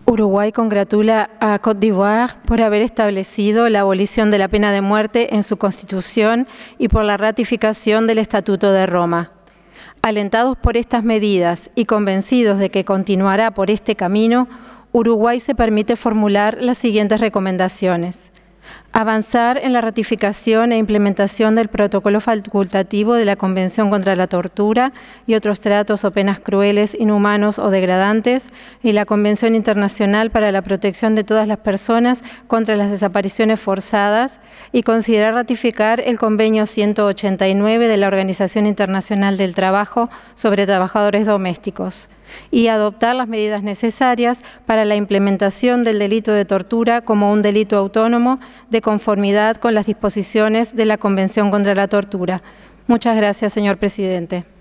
Uruguay congratula a Côte d'Ivoire por haber establecido la abolición de la pena de muerte en su Constitución y por la ratificación del Estatuto de Roma. Alentados por estas medidas y convencidos de que continuará por este camino, Uruguay se permite formular las siguientes recomendaciones. Avanzar en la ratificación e implementación del protocolo facultativo de la Convención contra la Tortura y otros tratos o penas crueles, inhumanos o degradantes y la Convención Internacional para la Protección de todas las personas contra las desapariciones forzadas y considerar ratificar el Convenio 189 de la Organización Internacional del Trabajo sobre trabajadores domésticos y adoptar las medidas necesarias para la implementación del delito de tortura como un delito autónomo de conformidad con las disposiciones de la Convención contra la Tortura. Muchas gracias, señor presidente.